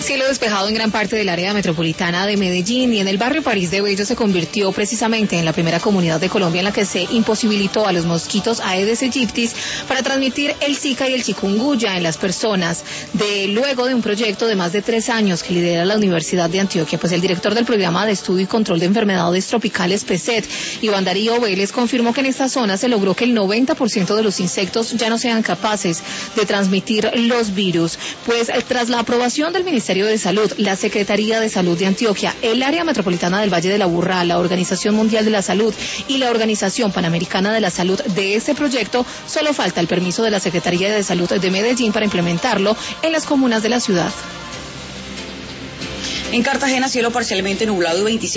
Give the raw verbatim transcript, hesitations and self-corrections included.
Cielo despejado en gran parte del área metropolitana de Medellín y en el barrio París de Bello se convirtió precisamente en la primera comunidad de Colombia en la que se imposibilitó a los mosquitos Aedes aegypti para transmitir el Zika y el chikungunya en las personas. De luego de un proyecto de más de tres años que lidera la Universidad de Antioquia, pues el director del programa de estudio y control de enfermedades tropicales P E S E T, Iván Darío Vélez, confirmó que en esta zona se logró que el noventa por ciento de los insectos ya no sean capaces de transmitir los virus. Pues tras la aprobación del Ministerio de Salud, la Secretaría de Salud de Antioquia, el área metropolitana del Valle de la Aburrá, la Organización Mundial de la Salud y la Organización Panamericana de la Salud de este proyecto, solo falta el permiso de la Secretaría de Salud de Medellín para implementarlo en las comunas de la ciudad. En Cartagena, cielo parcialmente nublado y veintiséis